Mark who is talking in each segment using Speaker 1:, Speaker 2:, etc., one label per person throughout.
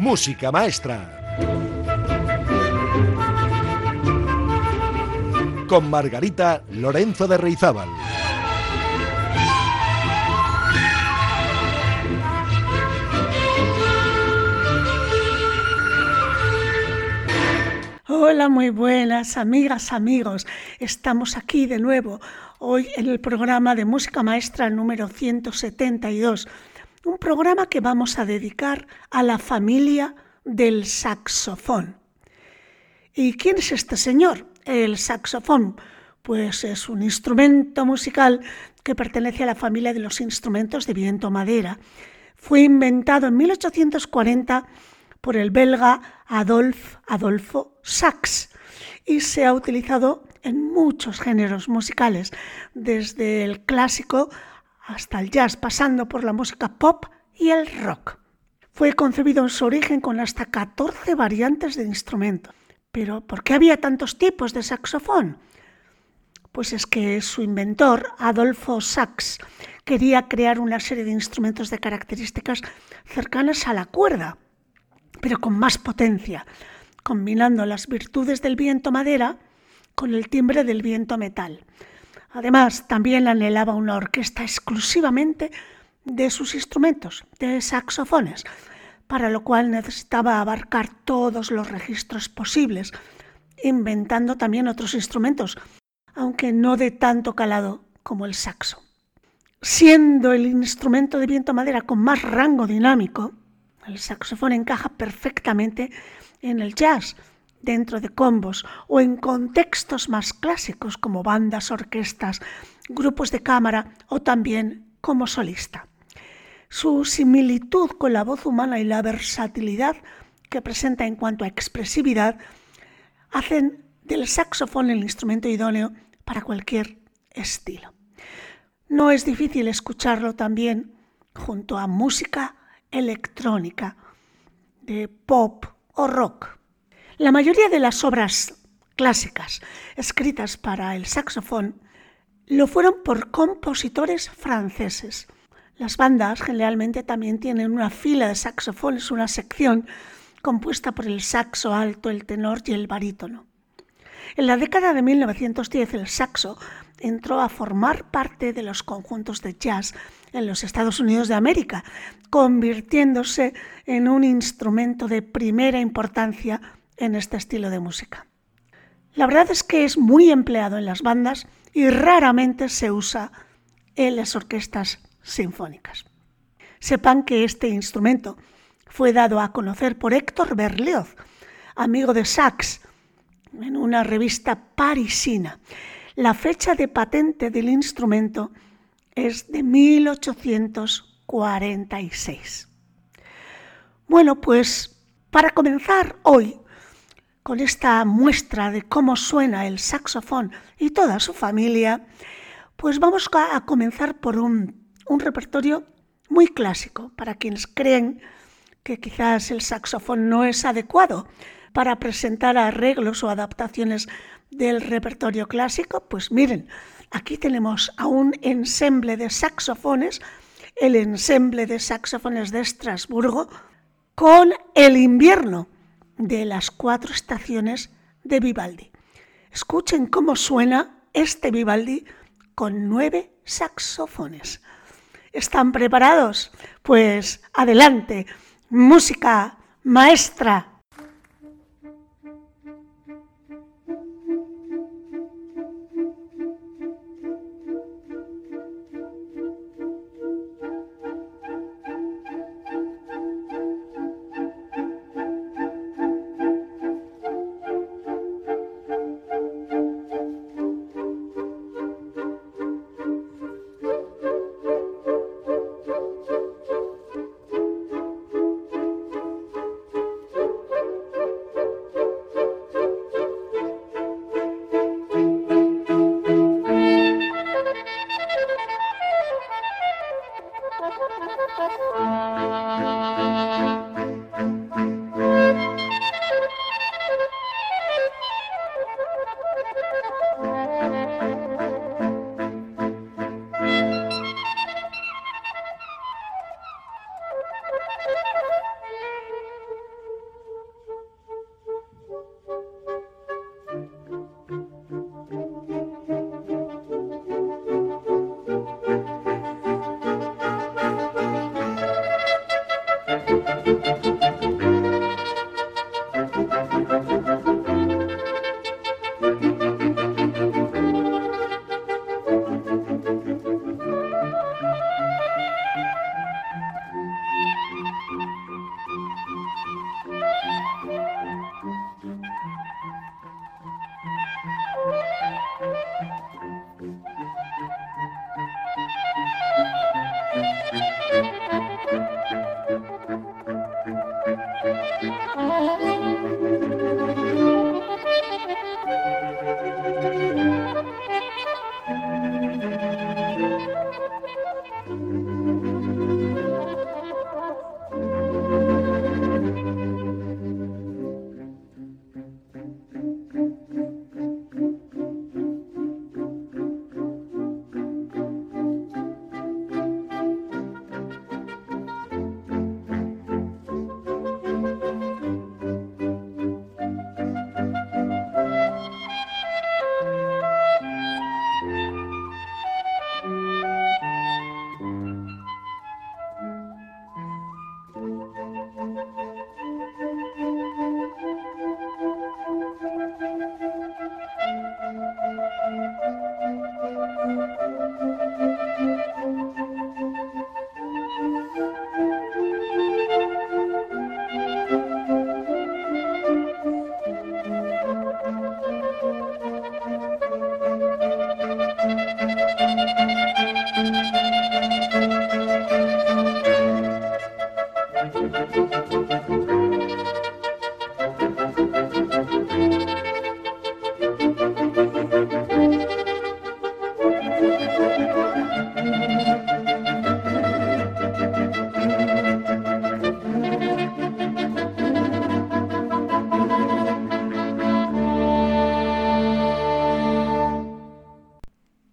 Speaker 1: Música Maestra. Con Margarita Lorenzo de Reizábal.
Speaker 2: Hola, muy buenas amigas, amigos. Estamos aquí de nuevo hoy en el programa de Música Maestra número 172. Un programa que vamos a dedicar a la familia del saxofón. ¿Y quién es este señor? El saxofón, pues es un instrumento musical que pertenece a la familia de los instrumentos de viento-madera. Fue inventado en 1840 por el belga Adolphe Sax y se ha utilizado en muchos géneros musicales, desde el clásico hasta el jazz, pasando por la música pop y el rock. Fue concebido en su origen con hasta 14 variantes de instrumento. ¿Pero por qué había tantos tipos de saxofón? Pues es que su inventor, Adolphe Sax, quería crear una serie de instrumentos de características cercanas a la cuerda, pero con más potencia, combinando las virtudes del viento-madera con el timbre del viento-metal. Además, también anhelaba una orquesta exclusivamente de sus instrumentos, de saxofones, para lo cual necesitaba abarcar todos los registros posibles, inventando también otros instrumentos, aunque no de tanto calado como el saxo. Siendo el instrumento de viento-madera con más rango dinámico, el saxofón encaja perfectamente en el jazz, dentro de combos o en contextos más clásicos como bandas, orquestas, grupos de cámara o también como solista. Su similitud con la voz humana y la versatilidad que presenta en cuanto a expresividad hacen del saxofón el instrumento idóneo para cualquier estilo. No es difícil escucharlo también junto a música electrónica, de pop o rock. La mayoría de las obras clásicas escritas para el saxofón lo fueron por compositores franceses. Las bandas generalmente también tienen una fila de saxofones, una sección compuesta por el saxo alto, el tenor y el barítono. En la década de 1910 el saxo entró a formar parte de los conjuntos de jazz en los Estados Unidos de América, convirtiéndose en un instrumento de primera importancia en este estilo de música. La verdad es que es muy empleado en las bandas y raramente se usa en las orquestas sinfónicas. Sepan que este instrumento fue dado a conocer por Héctor Berlioz, amigo de Sax, en una revista parisina. La fecha de patente del instrumento es de 1846. Bueno, pues para comenzar hoy con esta muestra de cómo suena el saxofón y toda su familia, pues vamos a comenzar por un repertorio muy clásico para quienes creen que quizás el saxofón no es adecuado para presentar arreglos o adaptaciones del repertorio clásico. Pues miren, aquí tenemos a un ensemble de saxofones, el ensemble de saxofones de Estrasburgo, con el invierno de las 4 estaciones de Vivaldi. Escuchen cómo suena este Vivaldi con 9 saxofones. ¿Están preparados? Pues adelante, música maestra.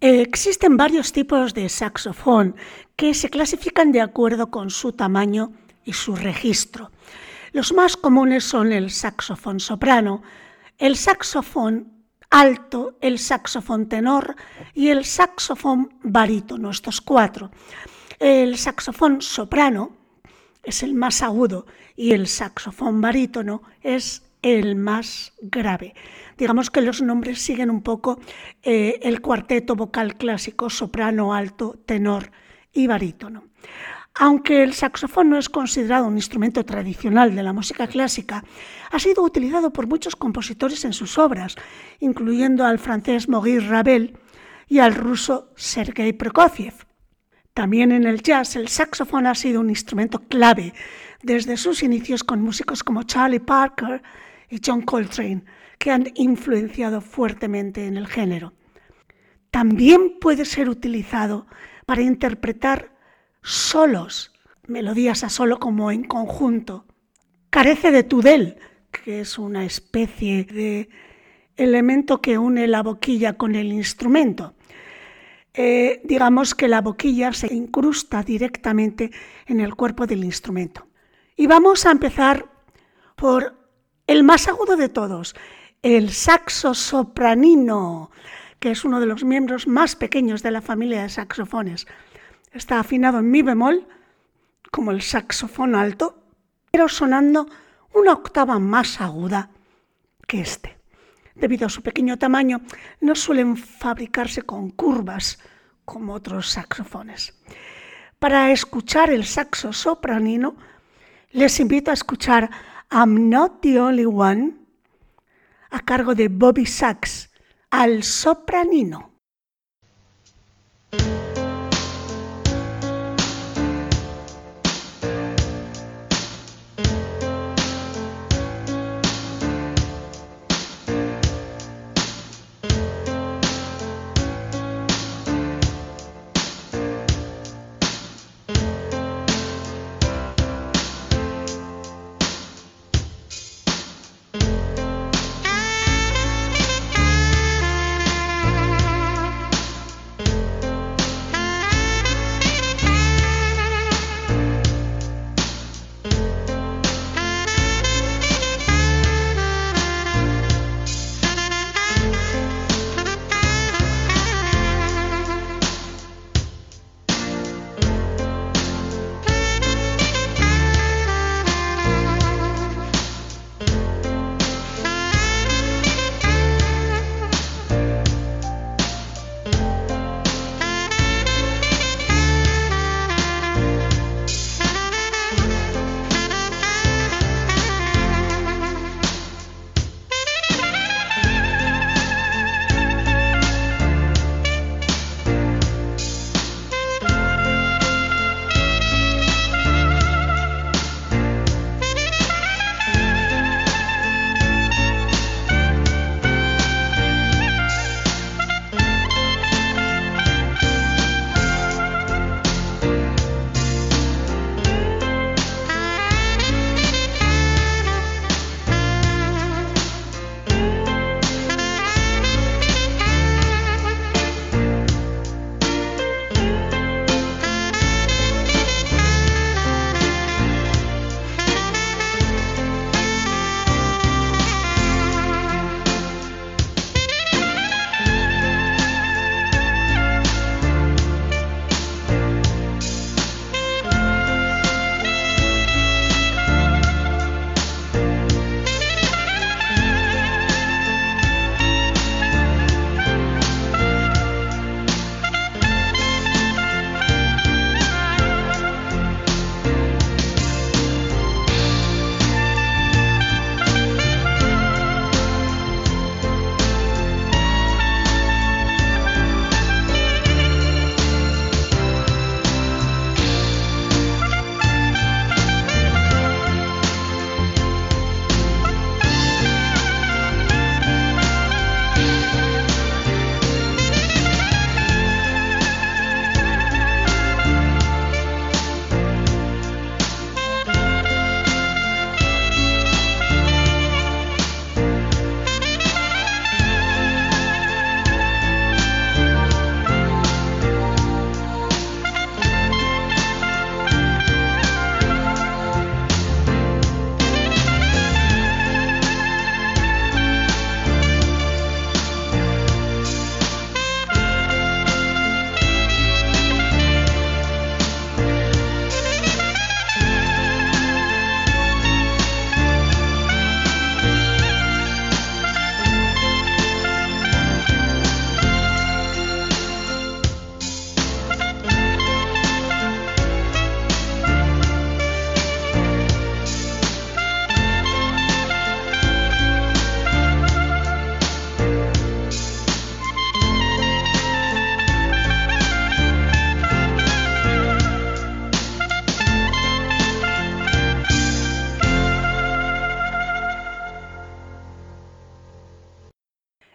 Speaker 2: Existen varios tipos de saxofón que se clasifican de acuerdo con su tamaño y su registro. Los más comunes son el saxofón soprano, el saxofón alto, el saxofón tenor y el saxofón barítono, estos 4. El saxofón soprano es el más agudo y el saxofón barítono es el más grave. Digamos que los nombres siguen un poco el cuarteto vocal clásico, soprano, alto, tenor y barítono. Aunque el saxofón no es considerado un instrumento tradicional de la música clásica, ha sido utilizado por muchos compositores en sus obras, incluyendo al francés Maurice Ravel y al ruso Sergei Prokofiev. También en el jazz, el saxofón ha sido un instrumento clave desde sus inicios con músicos como Charlie Parker y John Coltrane, que han influenciado fuertemente en el género. También puede ser utilizado para interpretar solos, melodías a solo como en conjunto. Carece de tudel, que es una especie de elemento que une la boquilla con el instrumento. Digamos que la boquilla se incrusta directamente en el cuerpo del instrumento. Y vamos a empezar por el más agudo de todos, el saxo sopranino, que es uno de los miembros más pequeños de la familia de saxofones. Está afinado en mi bemol, como el saxofón alto, pero sonando una octava más aguda que este. Debido a su pequeño tamaño, no suelen fabricarse con curvas como otros saxofones. Para escuchar el saxo sopranino, les invito a escuchar I'm Not the Only One, a cargo de Bobby Sachs, al sopranino.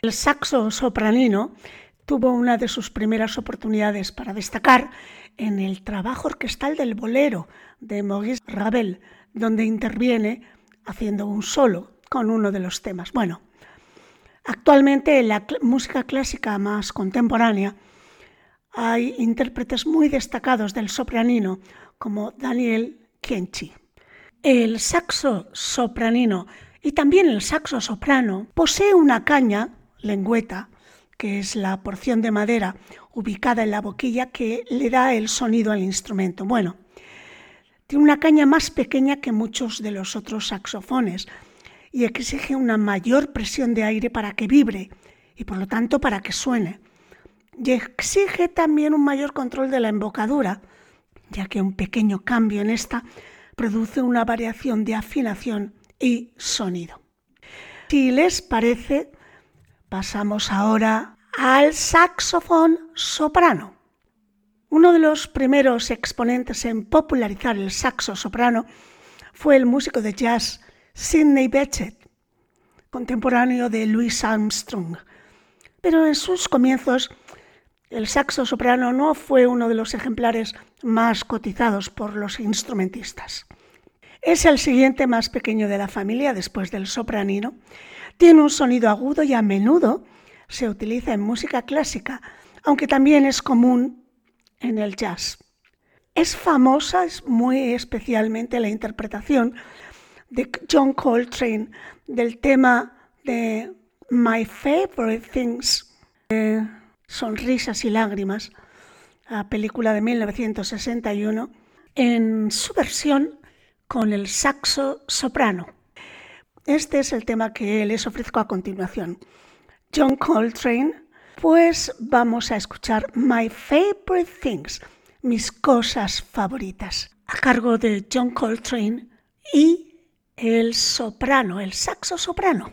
Speaker 2: El saxo sopranino tuvo una de sus primeras oportunidades para destacar en el trabajo orquestal del bolero de Maurice Ravel, donde interviene haciendo un solo con uno de los temas. Bueno, actualmente en la música clásica más contemporánea hay intérpretes muy destacados del sopranino como Daniel Kienchi. El saxo sopranino y también el saxo soprano posee una caña, lengüeta, que es la porción de madera ubicada en la boquilla que le da el sonido al instrumento. Bueno, tiene una caña más pequeña que muchos de los otros saxofones y exige una mayor presión de aire para que vibre y por lo tanto para que suene. Y exige también un mayor control de la embocadura, ya que un pequeño cambio en esta produce una variación de afinación y sonido. Si les parece, pasamos ahora al saxofón soprano. Uno de los primeros exponentes en popularizar el saxo soprano fue el músico de jazz Sidney Bechet, contemporáneo de Louis Armstrong. Pero en sus comienzos, el saxo soprano no fue uno de los ejemplares más cotizados por los instrumentistas. Es el siguiente más pequeño de la familia después del sopranino. Tiene un sonido agudo y a menudo se utiliza en música clásica, aunque también es común en el jazz. Es famosa, es muy especialmente la interpretación de John Coltrane del tema de My Favorite Things, de Sonrisas y Lágrimas, la película de 1961, en su versión con el saxo soprano. Este es el tema que les ofrezco a continuación. John Coltrane, pues vamos a escuchar My Favorite Things, mis cosas favoritas, a cargo de John Coltrane y el soprano, el saxo soprano.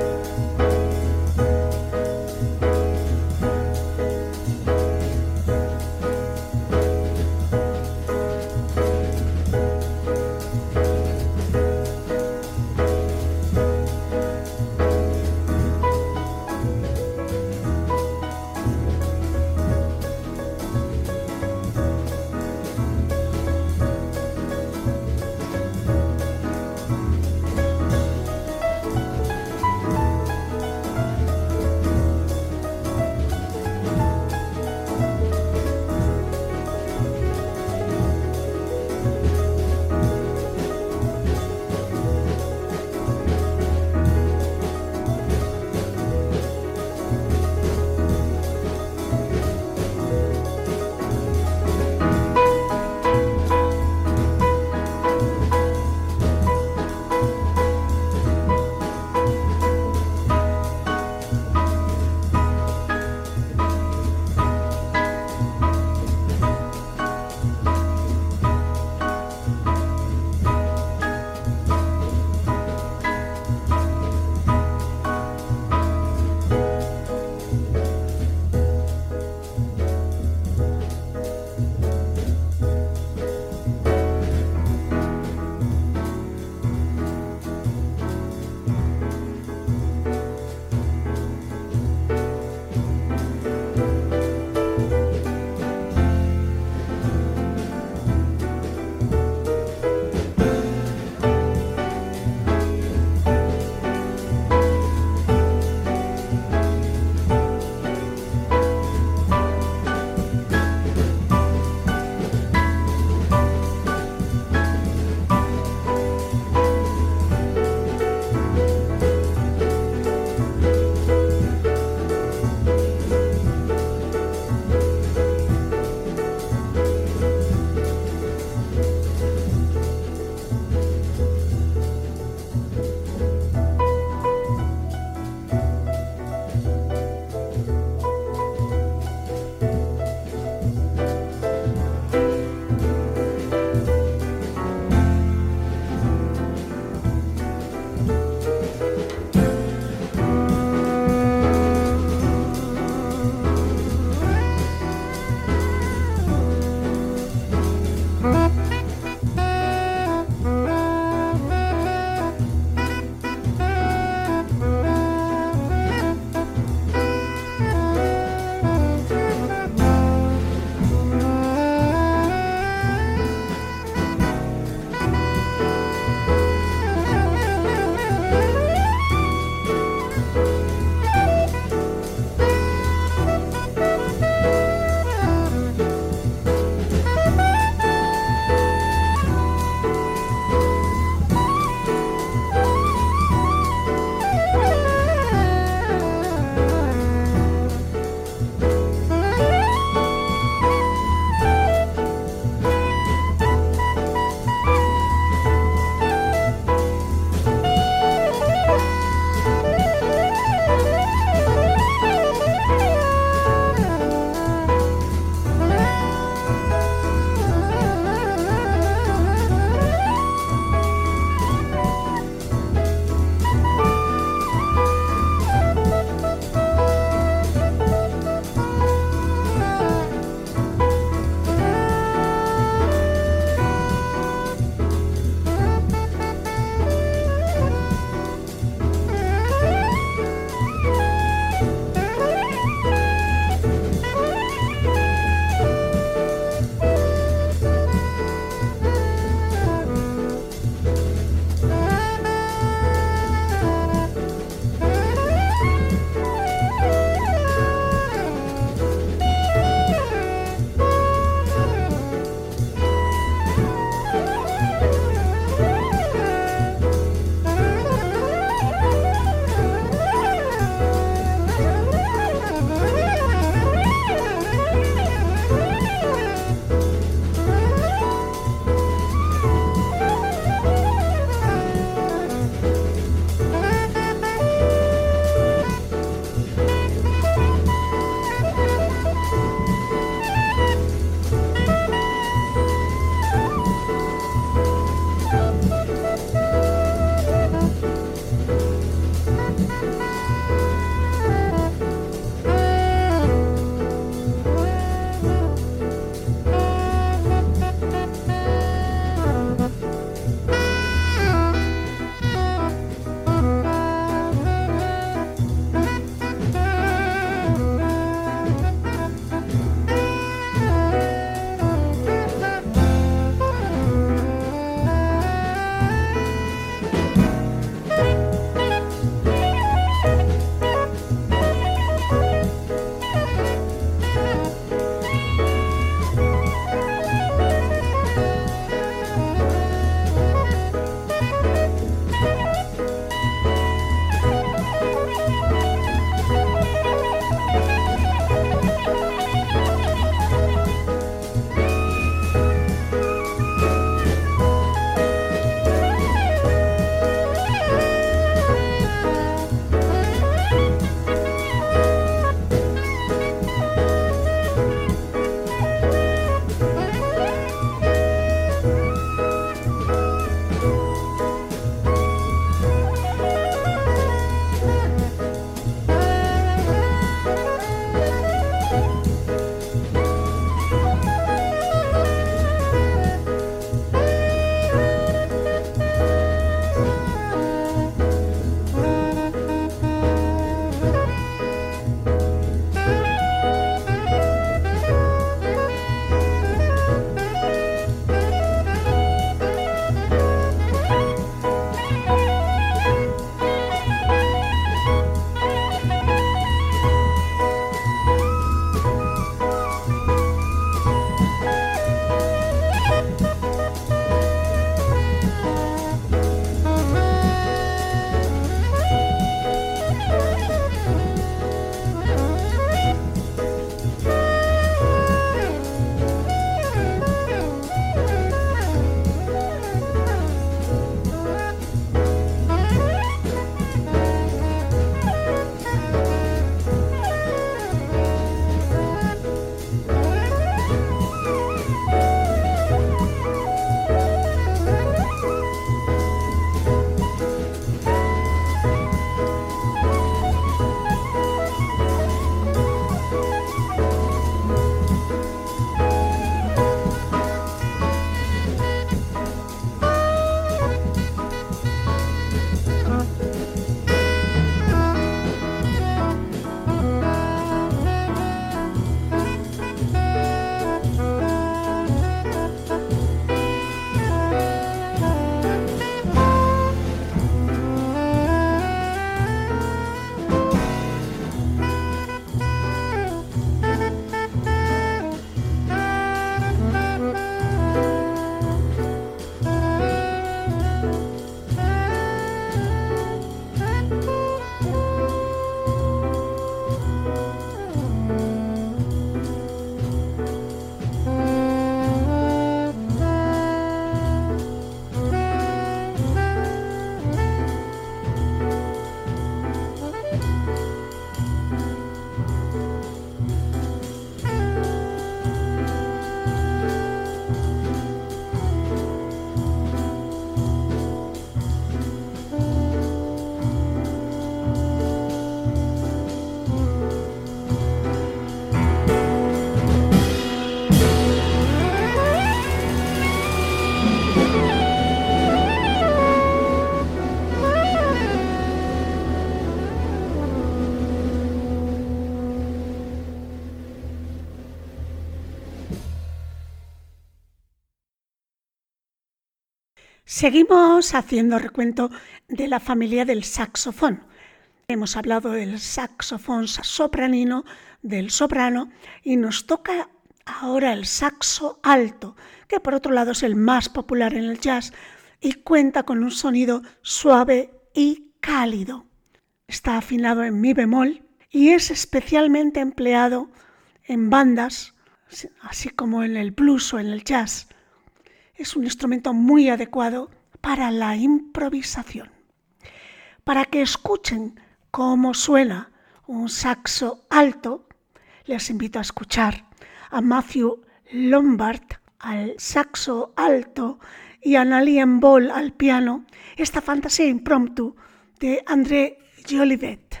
Speaker 2: Seguimos haciendo recuento de la familia del saxofón. Hemos hablado del saxofón sopranino, del soprano, y nos toca ahora el saxo alto, que por otro lado es el más popular en el jazz y cuenta con un sonido suave y cálido. Está afinado en mi bemol y es especialmente empleado en bandas, así como en el blues o en el jazz. Es un instrumento muy adecuado para la improvisación. Para que escuchen cómo suena un saxo alto, les invito a escuchar a Matthew Lombard al saxo alto y a Nalien Ball al piano, esta fantasía impromptu de André Jolivet.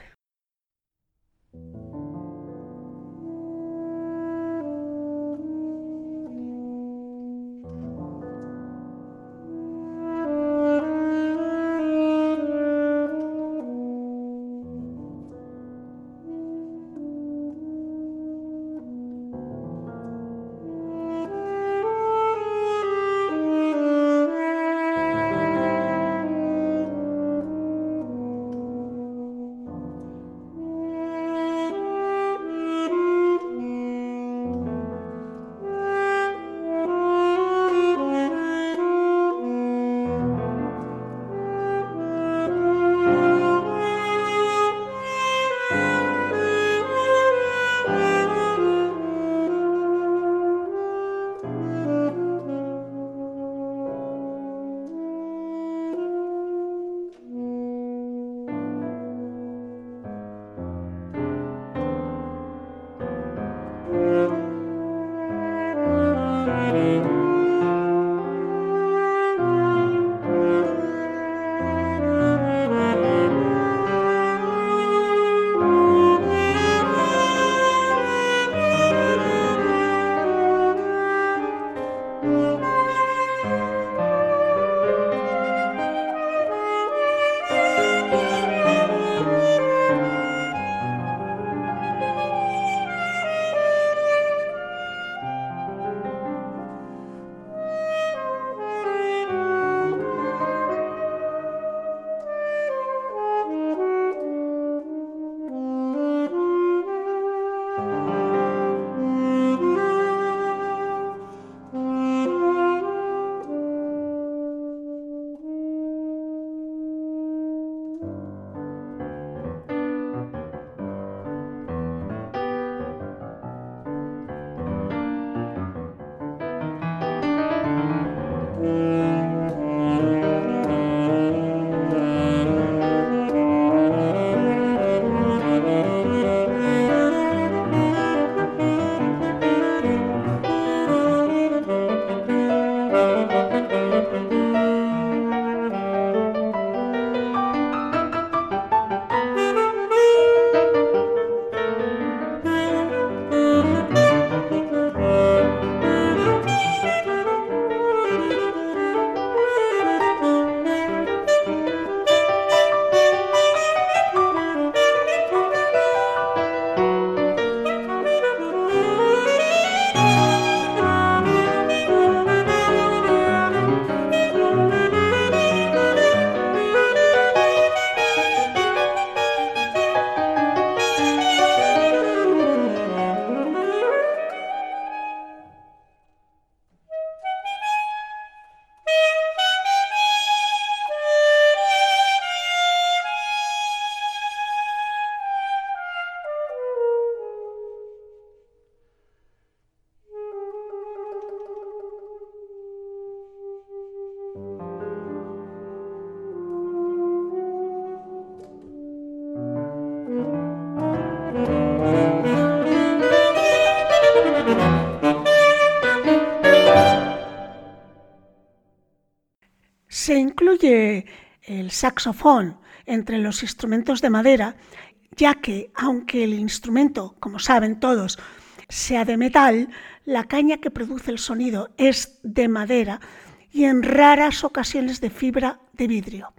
Speaker 2: Se incluye el saxofón entre los instrumentos de madera, ya que, aunque el instrumento, como saben todos, sea de metal, la caña que produce el sonido es de madera y en raras ocasiones de fibra de vidrio.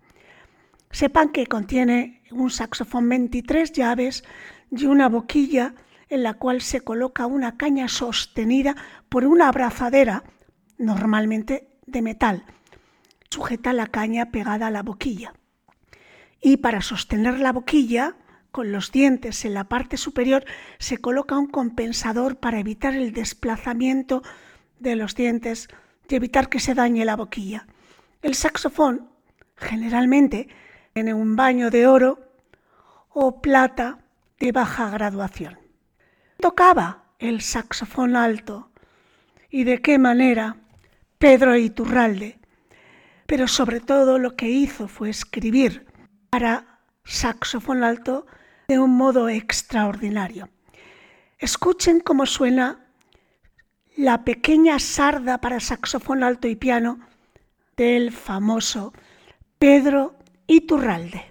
Speaker 2: Sepan que contiene un saxofón 23 llaves y una boquilla en la cual se coloca una caña sostenida por una abrazadera, normalmente de metal. sujeta la caña pegada a la boquilla. Y para sostener la boquilla, con los dientes en la parte superior, se coloca un compensador para evitar el desplazamiento de los dientes y evitar que se dañe la boquilla. El saxofón generalmente tiene un baño de oro o plata de baja graduación. Tocaba el saxofón alto y de qué manera Pedro Iturralde, pero sobre todo lo que hizo fue escribir para saxofón alto de un modo extraordinario. Escuchen cómo suena la pequeña sarda para saxofón alto y piano del famoso Pedro Iturralde.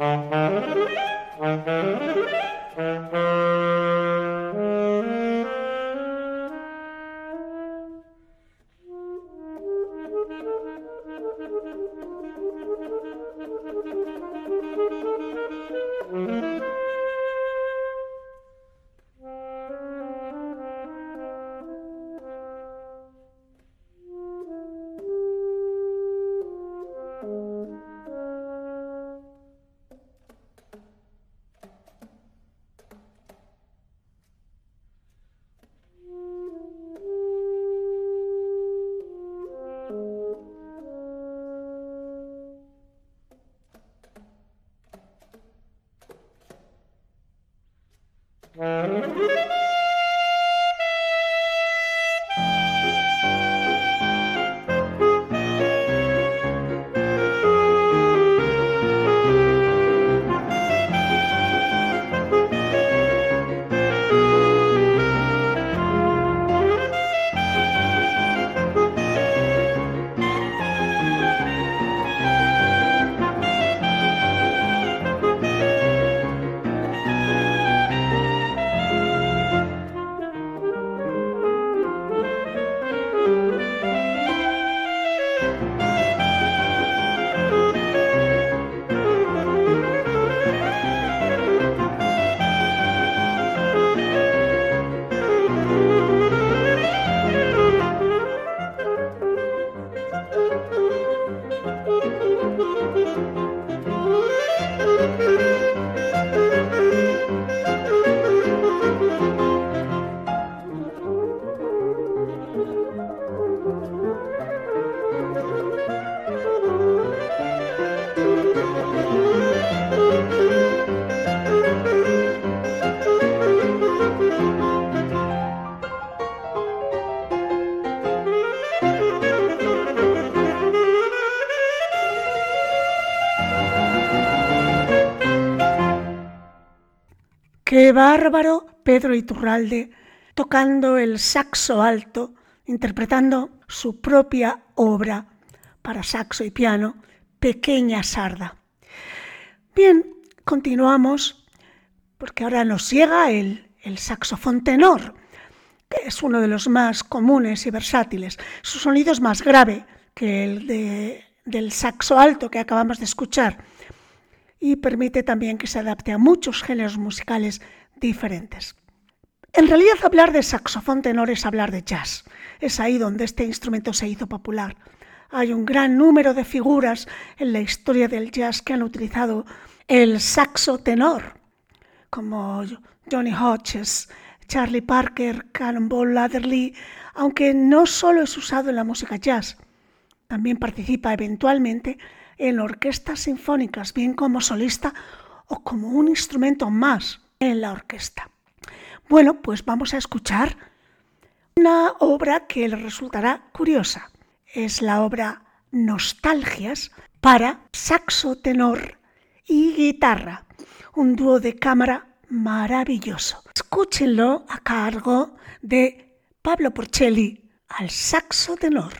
Speaker 2: ¡Qué bárbaro! Pedro Iturralde tocando el saxo alto, interpretando su propia obra para saxo y piano, Pequeña Sarda. Bien, continuamos porque ahora nos llega el saxofón tenor, que es uno de los más comunes y versátiles. Su sonido es más grave que el del saxo alto que acabamos de escuchar y permite también que se adapte a muchos géneros musicales diferentes. En realidad, hablar de saxofón tenor es hablar de jazz. Es ahí donde este instrumento se hizo popular. Hay un gran número de figuras en la historia del jazz que han utilizado el saxo tenor, como Johnny Hodges, Charlie Parker, Cannonball Adderley, aunque no solo es usado en la música jazz, también participa eventualmente en orquestas sinfónicas, bien como solista o como un instrumento más en la orquesta. Bueno, pues vamos a escuchar una obra que les resultará curiosa. Es la obra Nostalgias para saxo tenor y guitarra, un dúo de cámara maravilloso. Escúchenlo a cargo de Pablo Porcelli al saxo tenor.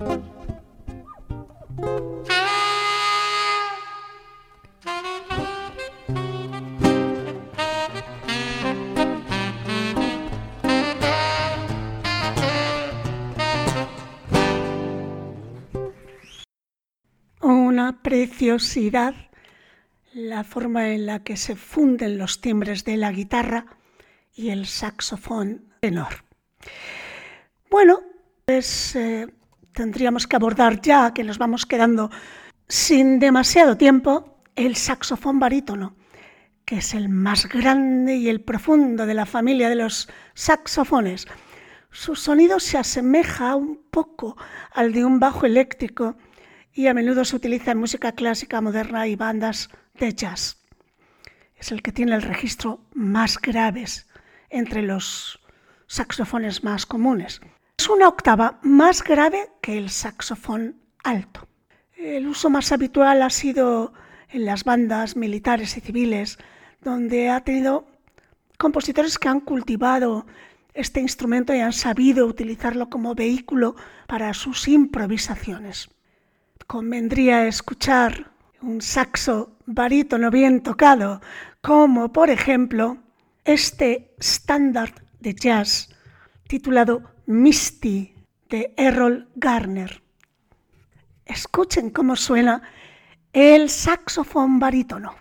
Speaker 2: Una preciosidad la forma en la que se funden los timbres de la guitarra y el saxofón tenor. Bueno, pues tendríamos que abordar ya, que nos vamos quedando sin demasiado tiempo, el saxofón barítono, que es el más grande y el profundo de la familia de los saxofones. Su sonido se asemeja un poco al de un bajo eléctrico y a menudo se utiliza en música clásica moderna y bandas de jazz. Es el que tiene el registro más graves entre los saxofones más comunes. Es una octava más grave que el saxofón alto. El uso más habitual ha sido en las bandas militares y civiles, donde ha tenido compositores que han cultivado este instrumento y han sabido utilizarlo como vehículo para sus improvisaciones. Convendría escuchar un saxo barítono bien tocado, como por ejemplo este estándar de jazz titulado Misty de Errol Garner. Escuchen cómo suena el saxofón barítono.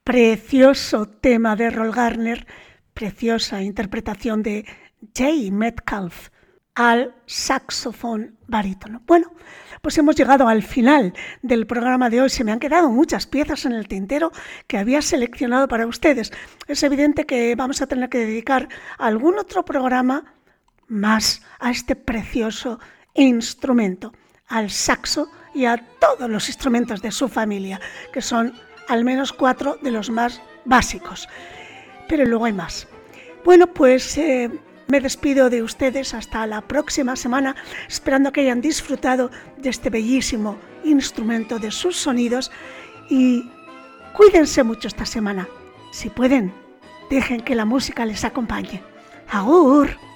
Speaker 2: precioso tema de Errol Garner, preciosa interpretación de Jay Metcalf al saxofón barítono. Bueno, pues hemos llegado al final del programa de hoy. Se me han quedado muchas piezas en el tintero que había seleccionado para ustedes. Es evidente que vamos a tener que dedicar algún otro programa más a este precioso instrumento, al saxo y a todos los instrumentos de su familia, que son al menos 4 de los más básicos. Pero luego hay más. Bueno, pues me despido de ustedes hasta la próxima semana, esperando que hayan disfrutado de este bellísimo instrumento, de sus sonidos, y cuídense mucho esta semana. Si pueden, dejen que la música les acompañe. ¡Agur!